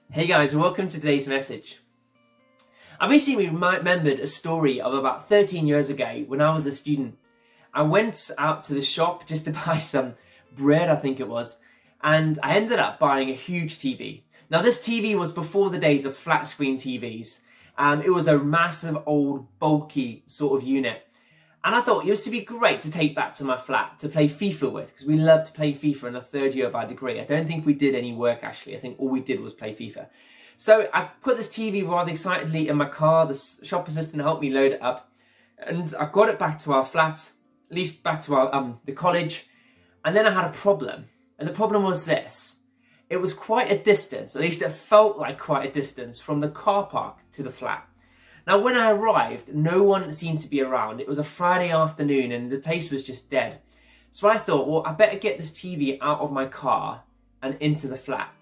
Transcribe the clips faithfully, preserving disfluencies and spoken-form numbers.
Hey guys, and welcome to today's message. I recently remembered a story of about thirteen years ago when I was a student. I went out to the shop just to buy some bread, I think it was, and I ended up buying a huge T V. Now this T V was before the days of flat screen T Vs. Um, it was a massive, old, bulky sort of unit. And I thought it was to be great to take back to my flat to play FIFA with, because we loved to play FIFA in the third year of our degree. I don't think we did any work actually. I think all we did was play FIFA. So I put this T V rather excitedly in my car. The shop assistant helped me load it up, and I got it back to our flat, at least back to our um, the college. And then I had a problem, and the problem was this: it was quite a distance. At least it felt like quite a distance from the car park to the flat. Now, when I arrived, no one seemed to be around. It was a Friday afternoon and the place was just dead. So I thought, well, I better get this T V out of my car and into the flat.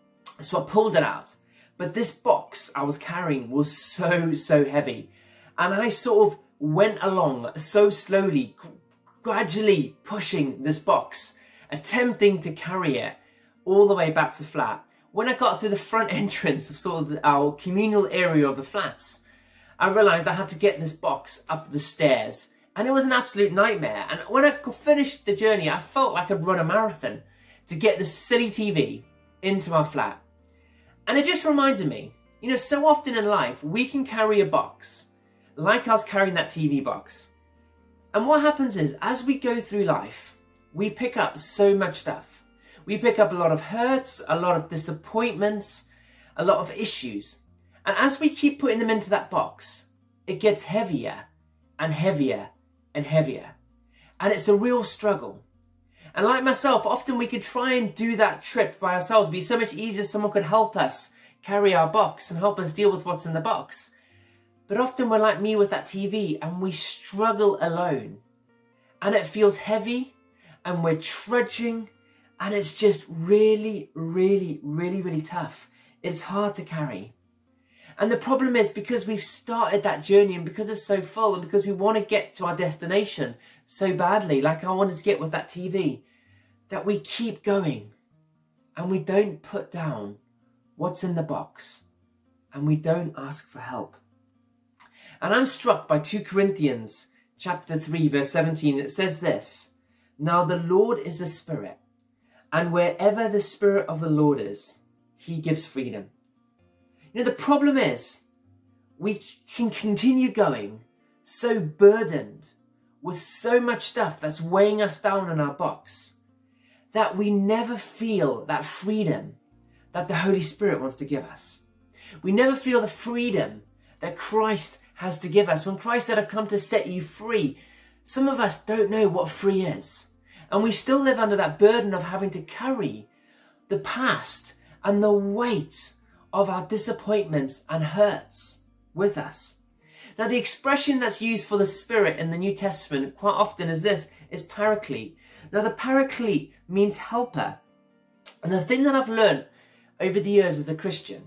So I pulled it out. But this box I was carrying was so, so heavy. And I sort of went along so slowly, gradually pushing this box, attempting to carry it all the way back to the flat. When I got through the front entrance of sort of our communal area of the flats, I realised I had to get this box up the stairs, and it was an absolute nightmare. And when I finished the journey, I felt like I'd run a marathon to get this silly T V into my flat. And it just reminded me, you know, so often in life, we can carry a box, like I was carrying that T V box. And what happens is, as we go through life, we pick up so much stuff. We pick up a lot of hurts, a lot of disappointments, a lot of issues. And as we keep putting them into that box, it gets heavier and heavier and heavier. And it's a real struggle. And like myself, often we could try and do that trip by ourselves. It'd be so much easier if someone could help us carry our box and help us deal with what's in the box. But often we're like me with that T V and we struggle alone. And it feels heavy and we're trudging and it's just really, really, really, really tough. It's hard to carry. And the problem is, because we've started that journey and because it's so full and because we want to get to our destination so badly, like I wanted to get with that T V, that we keep going and we don't put down what's in the box and we don't ask for help. And I'm struck by Second Corinthians chapter three, verse seventeen. It says this: "Now the Lord is a spirit, and wherever the spirit of the Lord is, he gives freedom." You know, the problem is, we can continue going so burdened with so much stuff that's weighing us down in our box that we never feel that freedom that the Holy Spirit wants to give us. We never feel the freedom that Christ has to give us. When Christ said, "I've come to set you free," some of us don't know what free is. And we still live under that burden of having to carry the past and the weight of our disappointments and hurts with us. Now, the expression that's used for the Spirit in the New Testament quite often is this, is paraclete. Now, the paraclete means helper. And the thing that I've learned over the years as a Christian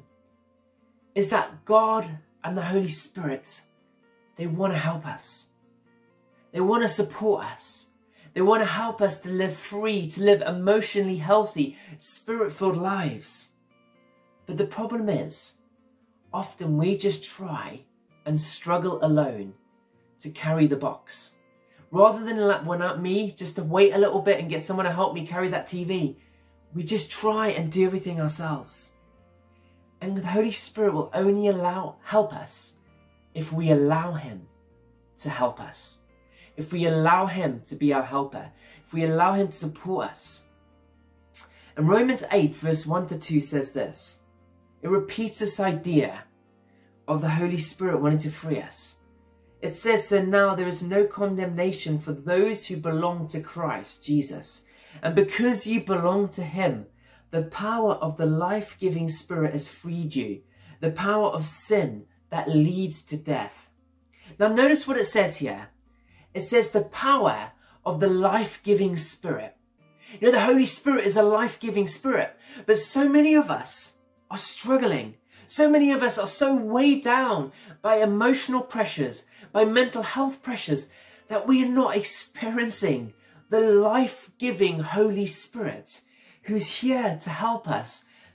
is that God and the Holy Spirit, they want to help us. They want to support us. They want to help us to live free, to live emotionally healthy, spirit-filled lives. But the problem is, often we just try and struggle alone to carry the box. Rather than let one up me just to wait a little bit and get someone to help me carry that T V, we just try and do everything ourselves. And the Holy Spirit will only allow help us if we allow him to help us. If we allow him to be our helper. If we allow him to support us. And Romans eight verse one to two says this. It repeats this idea of the Holy Spirit wanting to free us. It says, "So now there is no condemnation for those who belong to Christ Jesus. And because you belong to him, the power of the life-giving Spirit has freed you. The power of sin that leads to death." Now notice what it says here. It says the power of the life-giving Spirit. You know, the Holy Spirit is a life-giving Spirit. But so many of us are struggling. So many of us are so weighed down by emotional pressures, by mental health pressures, that we are not experiencing the life-giving Holy Spirit who's here to help us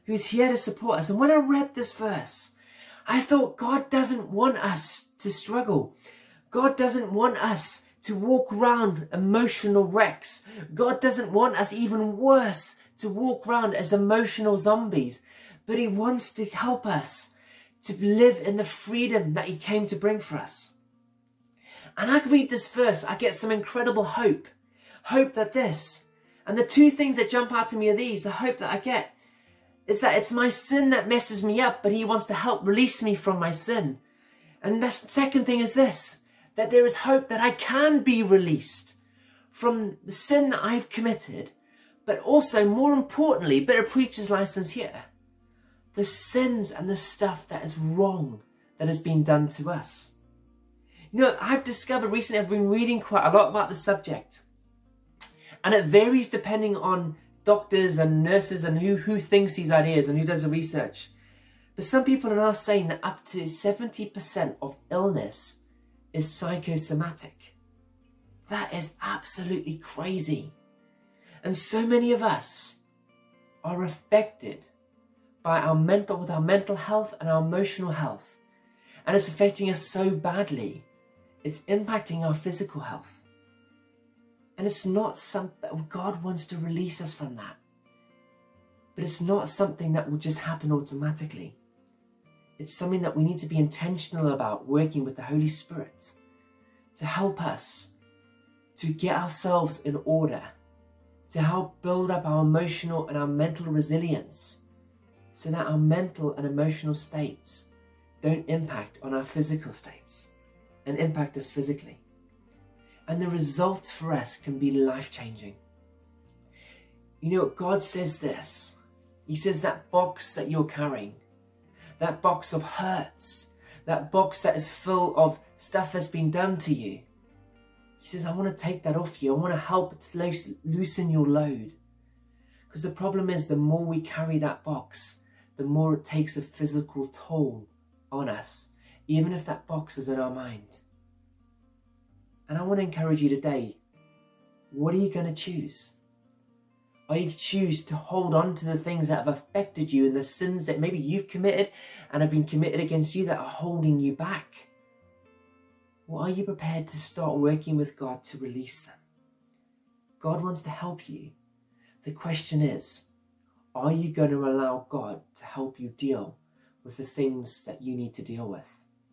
who's here to support us. And when I read this verse, I thought God doesn't want us to struggle. God doesn't want us to walk around emotional wrecks. God doesn't want us, even worse, to walk around as emotional zombies. But he wants to help us to live in the freedom that he came to bring for us. And I read this verse, I get some incredible hope. Hope that this, and the two things that jump out to me are these. The hope that I get is that it's my sin that messes me up, but he wants to help release me from my sin. And the second thing is this, that there is hope that I can be released from the sin that I've committed, but also, more importantly, bit of preacher's license here, the sins and the stuff that is wrong that has been done to us. You know, I've discovered recently, I've been reading quite a lot about the subject, and it varies depending on doctors and nurses and who, who thinks these ideas and who does the research. But some people are now saying that up to seventy percent of illness is psychosomatic. That is absolutely crazy. And so many of us are affected by our mental, with our mental health and our emotional health. And it's affecting us so badly, it's impacting our physical health. And it's not something, God wants to release us from that. But it's not something that will just happen automatically. It's something that we need to be intentional about, working with the Holy Spirit to help us to get ourselves in order, to help build up our emotional and our mental resilience, so that our mental and emotional states don't impact on our physical states and impact us physically. And the results for us can be life-changing. You know, God says this. He says that box that you're carrying, that box of hurts, that box that is full of stuff that's been done to you. He says, I want to take that off you. I want to help to loosen your load. Because the problem is, the more we carry that box, the more it takes a physical toll on us, even if that box is in our mind. And I want to encourage you today, what are you going to choose? Are you choose to hold on to the things that have affected you and the sins that maybe you've committed and have been committed against you that are holding you back? Or are you prepared to start working with God to release them? God wants to help you. The question is, are you going to allow God to help you deal with the things that you need to deal with?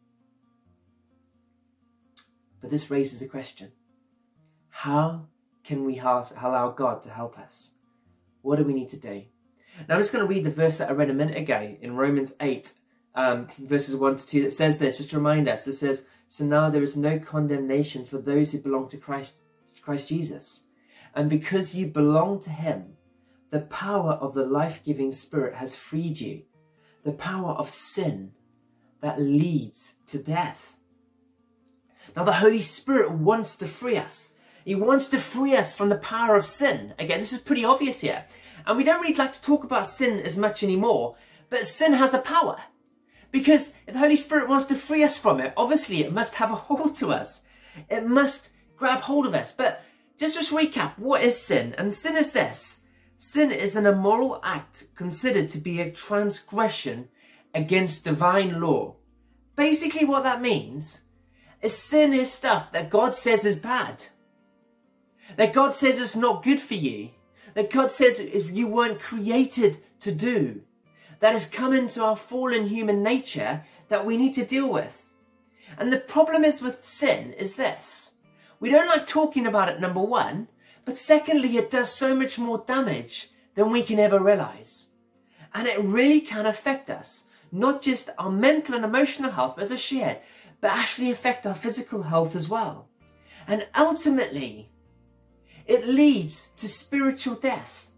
But this raises the question, how can we allow God to help us? What do we need to do? Now I'm just going to read the verse that I read a minute ago in Romans eight, um, verses one to two, that says this, just to remind us. It says, so now there is no condemnation for those who belong to Christ, Christ Jesus. And because you belong to him, the power of the life-giving Spirit has freed you. The power of sin that leads to death. Now the Holy Spirit wants to free us. He wants to free us from the power of sin. Again, this is pretty obvious here. And we don't really like to talk about sin as much anymore. But sin has a power. Because if the Holy Spirit wants to free us from it, obviously it must have a hold to us. It must grab hold of us. But just to recap, what is sin? And sin is this. Sin is an immoral act considered to be a transgression against divine law. Basically what that means is sin is stuff that God says is bad. That God says is not good for you. That God says you weren't created to do. That has come into our fallen human nature that we need to deal with. And the problem is with sin is this. We don't like talking about it, number one. But secondly, it does so much more damage than we can ever realize. And it really can affect us. Not just our mental and emotional health, as I shared, but actually affect our physical health as well. And ultimately, it leads to spiritual death.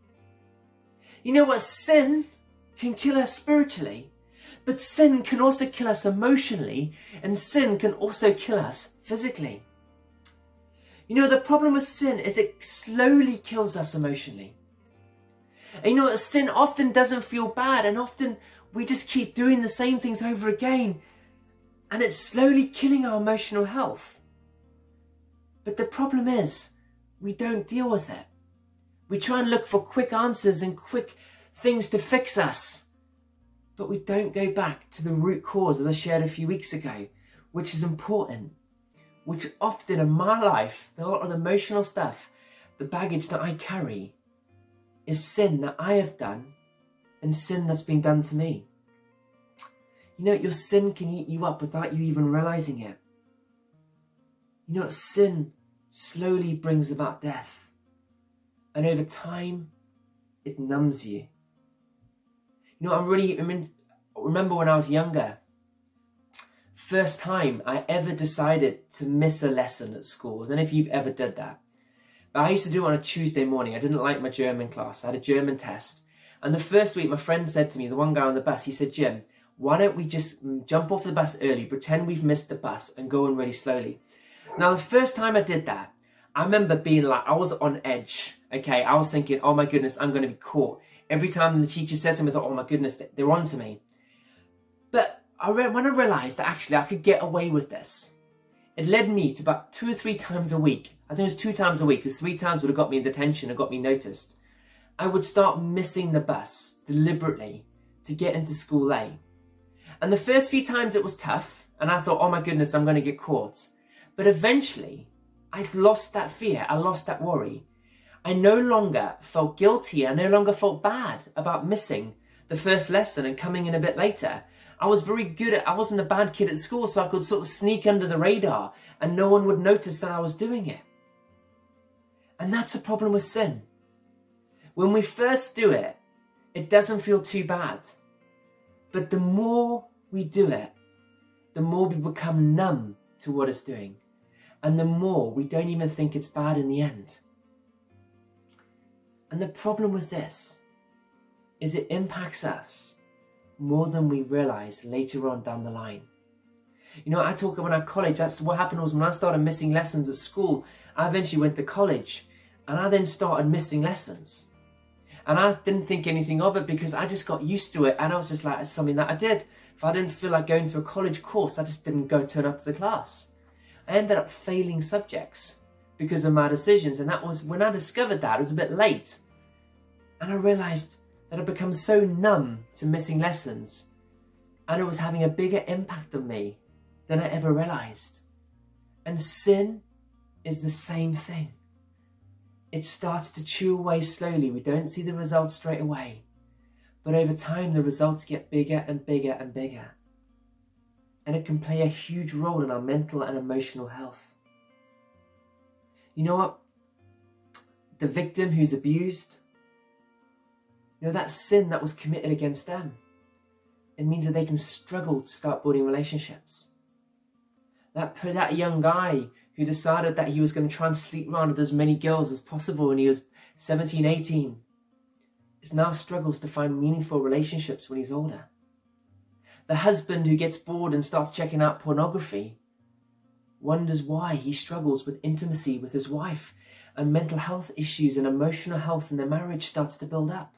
You know what? Sin can kill us spiritually, but sin can also kill us emotionally, and sin can also kill us physically. You know, the problem with sin is it slowly kills us emotionally. And you know what? Sin often doesn't feel bad, and often we just keep doing the same things over again, and it's slowly killing our emotional health. But the problem is, we don't deal with it. We try and look for quick answers and quick things to fix us. But we don't go back to the root cause, as I shared a few weeks ago, which is important, which often in my life, a lot of the emotional stuff, the baggage that I carry, is sin that I have done and sin that's been done to me. You know, your sin can eat you up without you even realizing it. You know, sin slowly brings about death. And over time, it numbs you. You know, I really I mean, remember when I was younger, first time I ever decided to miss a lesson at school. I don't know if you've ever did that. But I used to do it on a Tuesday morning. I didn't like my German class. I had a German test. And the first week, my friend said to me, the one guy on the bus, he said, Jim, why don't we just jump off the bus early, pretend we've missed the bus and go on really slowly. Now, the first time I did that, I remember being like, I was on edge. Okay, I was thinking, oh my goodness, I'm going to be caught. Every time the teacher says something, I thought, oh my goodness, they're on to me. But I re- when I realised that actually I could get away with this, it led me to about two or three times a week. I think it was two times a week, because three times would have got me in detention and got me noticed. I would start missing the bus deliberately to get into school late. And the first few times it was tough, and I thought, oh my goodness, I'm going to get caught. But eventually, I lost that fear, I lost that worry. I no longer felt guilty, I no longer felt bad about missing the first lesson and coming in a bit later. I was very good at, I wasn't a bad kid at school, so I could sort of sneak under the radar and no one would notice that I was doing it. And that's a problem with sin. When we first do it, it doesn't feel too bad. But the more we do it, the more we become numb to what it's doing. And the more we don't even think it's bad in the end. And the problem with this is it impacts us more than we realize later on down the line. You know, I talk about when I college, that's what happened was when I started missing lessons at school, I eventually went to college and I then started missing lessons. And I didn't think anything of it because I just got used to it and I was just like, it's something that I did. If I didn't feel like going to a college course, I just didn't go turn up to the class. I ended up failing subjects because of my decisions, and that was when I discovered that, it was a bit late. And I realized that I'd become so numb to missing lessons and it was having a bigger impact on me than I ever realized. And sin is the same thing. It starts to chew away slowly. We don't see the results straight away. But over time, the results get bigger and bigger and bigger. And it can play a huge role in our mental and emotional health. You know what? The victim who's abused, you know, that sin that was committed against them, it means that they can struggle to start building relationships. That, that young guy who decided that he was going to try and sleep around with as many girls as possible when he was seventeen, eighteen, is now struggles to find meaningful relationships when he's older. The husband who gets bored and starts checking out pornography wonders why he struggles with intimacy with his wife, and mental health issues and emotional health in their marriage starts to build up.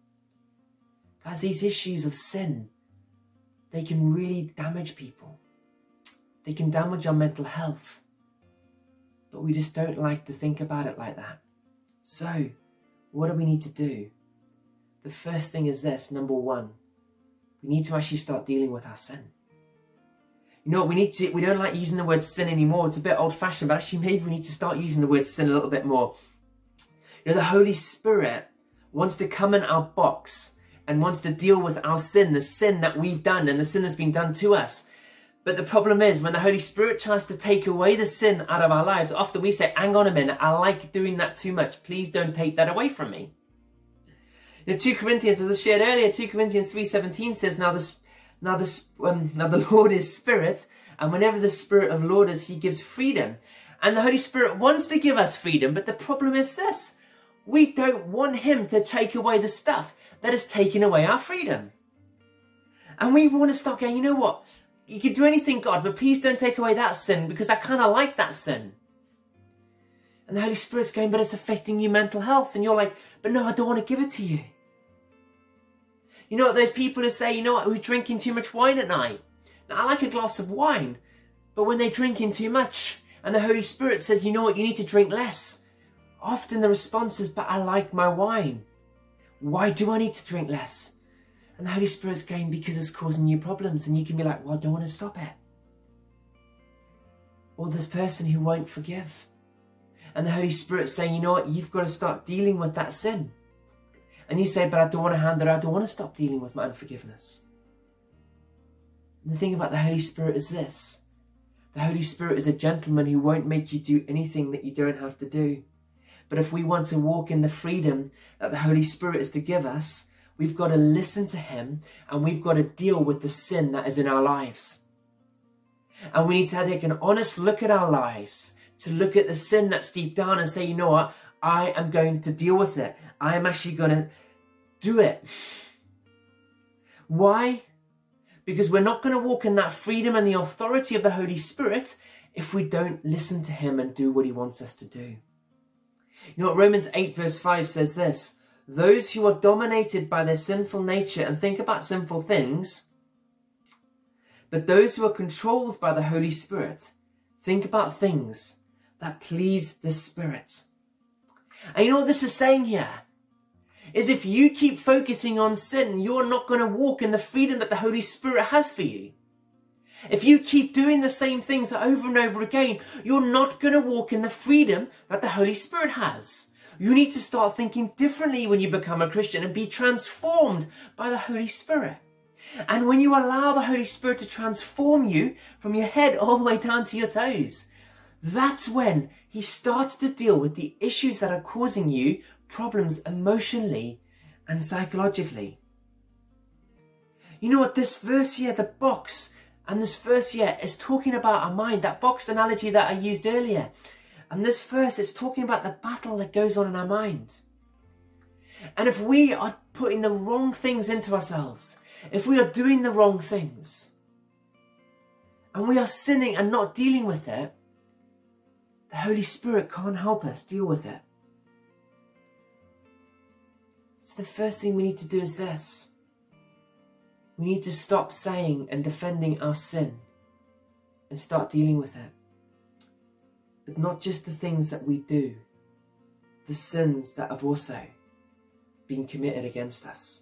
Guys, these issues of sin, they can really damage people. They can damage our mental health. But we just don't like to think about it like that. So, what do we need to do? The first thing is this, number one. We need to actually start dealing with our sin. You know what, we need to, we don't like using the word sin anymore. It's a bit old-fashioned, but actually maybe we need to start using the word sin a little bit more. You know, the Holy Spirit wants to come in our box and wants to deal with our sin, the sin that we've done and the sin that's been done to us. But the problem is, when the Holy Spirit tries to take away the sin out of our lives, often we say, hang on a minute, I like doing that too much. Please don't take that away from me. In two Corinthians, as I shared earlier, two Corinthians three seventeen says, now the, now, the, um, now the Lord is Spirit, and whenever the Spirit of the Lord is, he gives freedom. And the Holy Spirit wants to give us freedom, but the problem is this. We don't want him to take away the stuff that has taken away our freedom. And we want to start going, you know what? You can do anything, God, but please don't take away that sin because I kind of like that sin. And the Holy Spirit's going, but it's affecting your mental health. And you're like, but no, I don't want to give it to you. You know what, those people who say, you know what, we're drinking too much wine at night. Now, I like a glass of wine, but when they're drinking too much and the Holy Spirit says, you know what, you need to drink less. Often the response is, but I like my wine. Why do I need to drink less? And the Holy Spirit's going, because it's causing you problems. And you can be like, well, I don't want to stop it. Or this person who won't forgive. And the Holy Spirit's saying, you know what, you've got to start dealing with that sin. And you say, but I don't want to hand it out. I don't want to stop dealing with my unforgiveness. And the thing about the Holy Spirit is this. The Holy Spirit is a gentleman who won't make you do anything that you don't have to do. But if we want to walk in the freedom that the Holy Spirit is to give us, we've got to listen to him and we've got to deal with the sin that is in our lives. And we need to take an honest look at our lives, to look at the sin that's deep down and say, you know what, I am going to deal with it. I am actually going to do it. Why? Because we're not going to walk in that freedom and the authority of the Holy Spirit if we don't listen to him and do what he wants us to do. You know what Romans eight verse five says this, those who are dominated by their sinful nature and think about sinful things, but those who are controlled by the Holy Spirit think about things that please the Spirit. And you know what this is saying here? Is if you keep focusing on sin, you're not going to walk in the freedom that the Holy Spirit has for you. If you keep doing the same things over and over again, you're not going to walk in the freedom that the Holy Spirit has. You need to start thinking differently when you become a Christian and be transformed by the Holy Spirit. And when you allow the Holy Spirit to transform you from your head all the way down to your toes, that's when he starts to deal with the issues that are causing you problems emotionally and psychologically. You know what, this verse here, the box, and this verse here is talking about our mind, that box analogy that I used earlier. And this verse is talking about the battle that goes on in our mind. And if we are putting the wrong things into ourselves, if we are doing the wrong things, and we are sinning and not dealing with it, the Holy Spirit can't help us deal with it. So the first thing we need to do is this. We need to stop saying and defending our sin and start dealing with it. But not just the things that we do, the sins that have also been committed against us.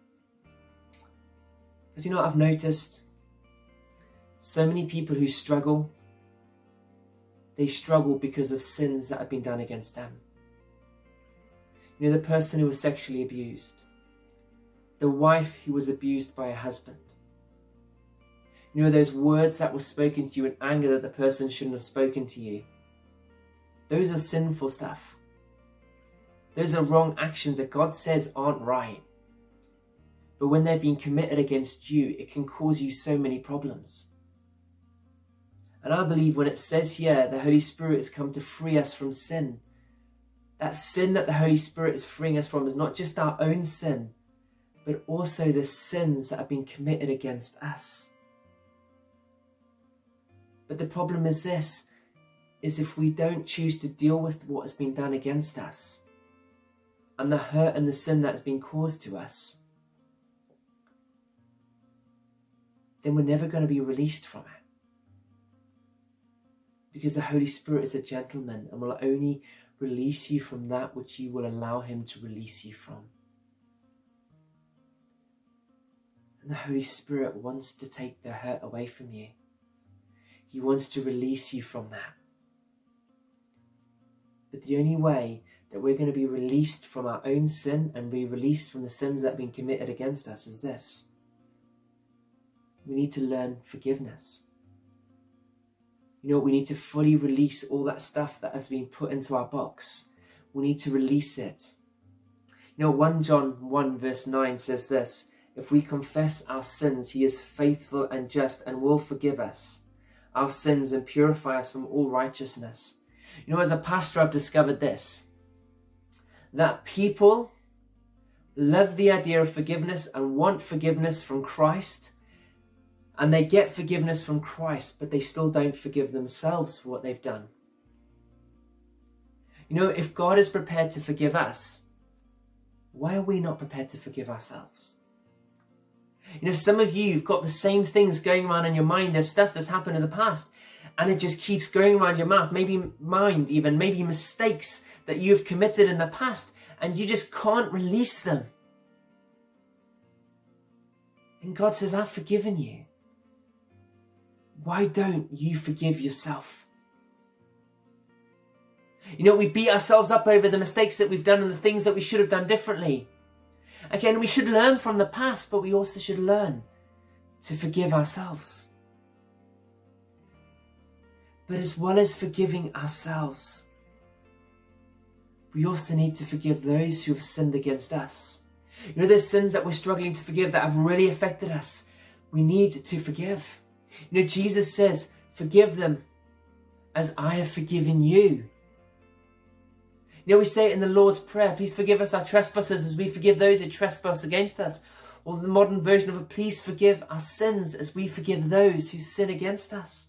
Because you know what I've noticed? So many people who struggle, they struggle because of sins that have been done against them. You know, the person who was sexually abused, the wife who was abused by a husband. You know, those words that were spoken to you in anger that the person shouldn't have spoken to you. Those are sinful stuff. Those are wrong actions that God says aren't right. But when they're being committed against you, it can cause you so many problems. And I believe when it says here, the Holy Spirit has come to free us from sin. That sin that the Holy Spirit is freeing us from is not just our own sin, but also the sins that have been committed against us. But the problem is this, is if we don't choose to deal with what has been done against us, and the hurt and the sin that has been caused to us, then we're never going to be released from it. Because the Holy Spirit is a gentleman and will only release you from that which you will allow him to release you from. And the Holy Spirit wants to take the hurt away from you. He wants to release you from that. But the only way that we're going to be released from our own sin and be released from the sins that have been committed against us is this. We need to learn forgiveness. You know, we need to fully release all that stuff that has been put into our box. We need to release it. You know, First John one verse nine says this, if we confess our sins, he is faithful and just and will forgive us our sins and purify us from all righteousness. You know, as a pastor, I've discovered this, that people love the idea of forgiveness and want forgiveness from Christ, and they get forgiveness from Christ, but they still don't forgive themselves for what they've done. You know, if God is prepared to forgive us, why are we not prepared to forgive ourselves? You know, some of you have got the same things going around in your mind. There's stuff that's happened in the past, and it just keeps going around your mouth. Maybe mind even, maybe mistakes that you've committed in the past, and you just can't release them. And God says, I've forgiven you. Why don't you forgive yourself? You know, we beat ourselves up over the mistakes that we've done and the things that we should have done differently. Again, we should learn from the past, but we also should learn to forgive ourselves. But as well as forgiving ourselves, we also need to forgive those who have sinned against us. You know, those sins that we're struggling to forgive that have really affected us, we need to forgive. You know, Jesus says, forgive them as I have forgiven you. You know, we say it in the Lord's Prayer, please forgive us our trespasses as we forgive those who trespass against us. Or the modern version of it, please forgive our sins as we forgive those who sin against us.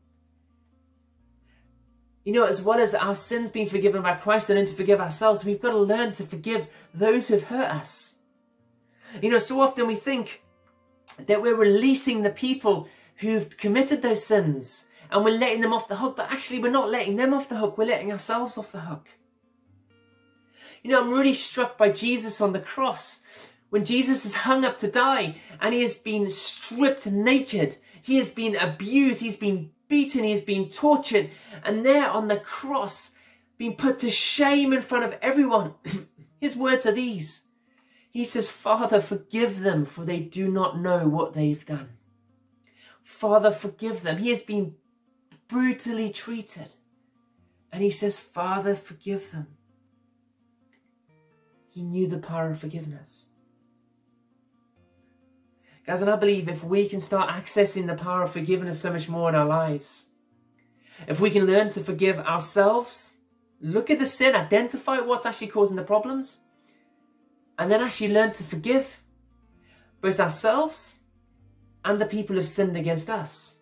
You know, as well as our sins being forgiven by Christ and learn to forgive ourselves, we've got to learn to forgive those who have hurt us. You know, so often we think that we're releasing the people who've committed those sins and we're letting them off the hook, but actually we're not letting them off the hook, we're letting ourselves off the hook. You know, I'm really struck by Jesus on the cross. When Jesus is hung up to die and he has been stripped naked, he has been abused, he's been beaten, he has been tortured, and there on the cross, being put to shame in front of everyone, his words are these. He says, Father, forgive them, for they do not know what they've done. Father, forgive them. He has been brutally treated. And he says, Father, forgive them. He knew the power of forgiveness. Guys, and I believe if we can start accessing the power of forgiveness so much more in our lives, if we can learn to forgive ourselves, look at the sin, identify what's actually causing the problems, and then actually learn to forgive both ourselves and the people who've sinned against us,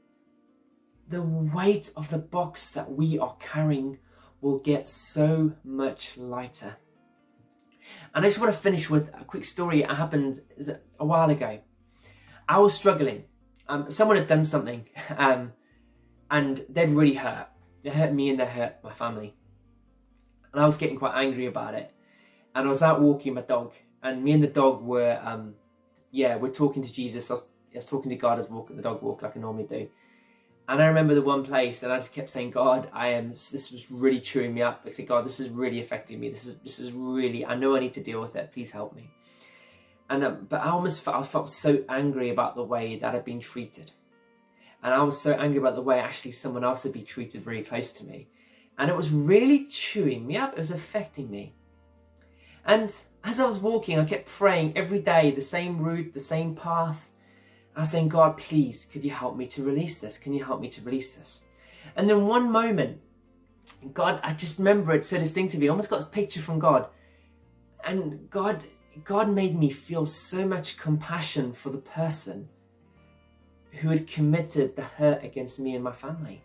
the weight of the box that we are carrying will get so much lighter. And I just want to finish with a quick story that happened a while ago. I was struggling. Um, someone had done something um, and they'd really hurt. They hurt me and they hurt my family. And I was getting quite angry about it. And I was out walking my dog, and me and the dog were, um, yeah, we're talking to Jesus. I was, I was talking to God as walking the dog walk like I normally do. And I remember the one place, and I just kept saying, God, I am. This was really chewing me up. I said, God, this is really affecting me. This is this is really. I know I need to deal with it. Please help me. And um, but I almost felt, I felt so angry about the way that I'd been treated, and I was so angry about the way actually someone else had been treated very close to me, and it was really chewing me up. It was affecting me. And as I was walking, I kept praying every day, the same route, the same path. I was saying, God, please, could you help me to release this? Can you help me to release this? And then one moment, God, I just remember it so distinctively. I almost got this picture from God. And God, God made me feel so much compassion for the person who had committed the hurt against me and my family.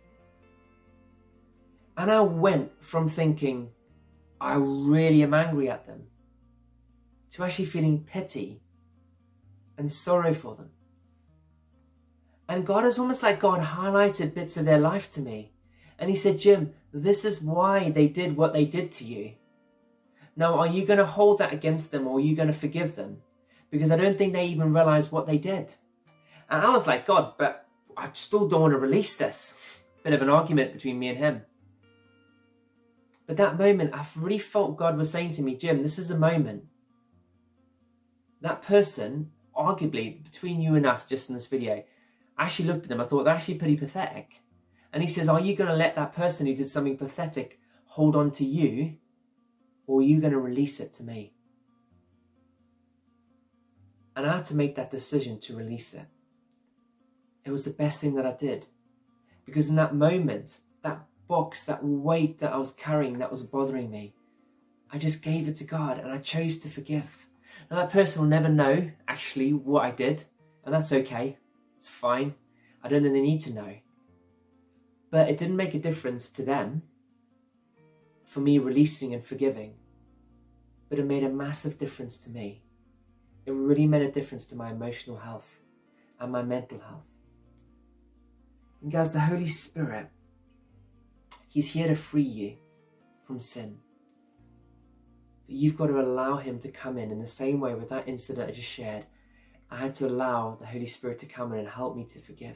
And I went from thinking, I really am angry at them, to actually feeling pity and sorrow for them. And God, is almost like God highlighted bits of their life to me. And he said, Jim, this is why they did what they did to you. Now, are you going to hold that against them, or are you going to forgive them? Because I don't think they even realized what they did. And I was like, God, but I still don't want to release this. Bit of an argument between me and him. But that moment, I really felt God was saying to me, Jim, this is a moment. That person, arguably, between you and us, just in this video, I actually looked at them, I thought they're actually pretty pathetic. And he says, are you going to let that person who did something pathetic hold on to you, or are you going to release it to me? And I had to make that decision to release it. It was the best thing that I did. Because in that moment, that box, that weight that I was carrying that was bothering me, I just gave it to God and I chose to forgive. Now that person will never know actually what I did, and that's okay. It's fine. I don't think they need to know. But it didn't make a difference to them for me releasing and forgiving. But it made a massive difference to me. It really made a difference to my emotional health and my mental health. And guys, the Holy Spirit, he's here to free you from sin. But you've got to allow him to come in in the same way with that incident I just shared, I had to allow the Holy Spirit to come in and help me to forgive.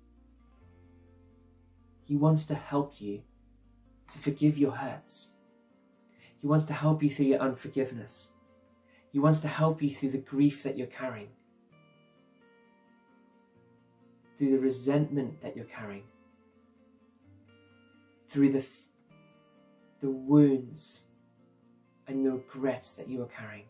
He wants to help you to forgive your hurts. He wants to help you through your unforgiveness. He wants to help you through the grief that you're carrying, through the resentment that you're carrying, through the, the wounds and the regrets that you are carrying.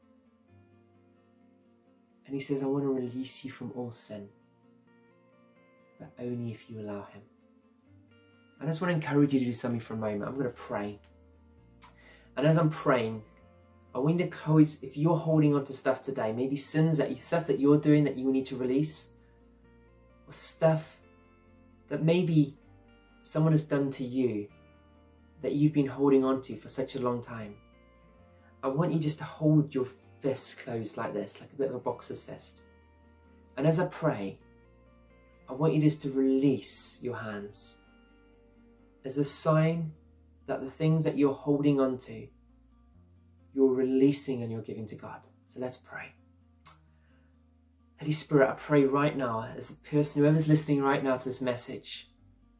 And he says, I want to release you from all sin, but only if you allow him. I just want to encourage you to do something for a moment. I'm going to pray. And as I'm praying, I want you to close, if you're holding on to stuff today, maybe sins, that you, stuff that you're doing that you need to release, or stuff that maybe someone has done to you that you've been holding on to for such a long time. I want you just to hold your fists closed like this, like a bit of a boxer's fist. And as I pray, I want you just to release your hands as a sign that the things that you're holding on to, you're releasing and you're giving to God. So let's pray. Holy Spirit, I pray right now, as the person, whoever's listening right now to this message,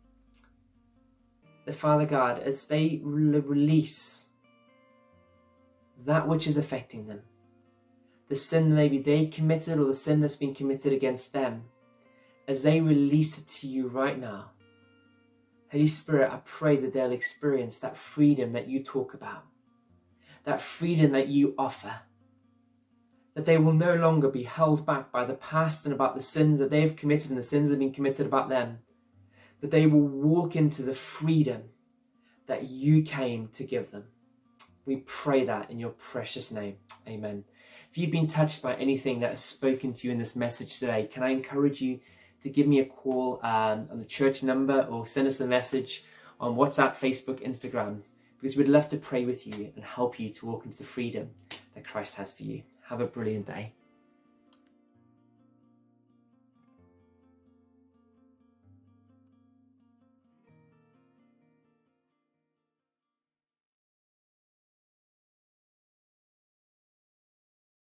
that Father God, as they re- release that which is affecting them, the sin maybe they committed or the sin that's been committed against them, as they release it to you right now, Holy Spirit, I pray that they'll experience that freedom that you talk about, that freedom that you offer, that they will no longer be held back by the past and about the sins that they've committed and the sins that have been committed about them, but they will walk into the freedom that you came to give them. We pray that in your precious name. Amen. If you've been touched by anything that has spoken to you in this message today, can I encourage you to give me a call um, on the church number, or send us a message on WhatsApp, Facebook, Instagram, because we'd love to pray with you and help you to walk into the freedom that Christ has for you. Have a brilliant day.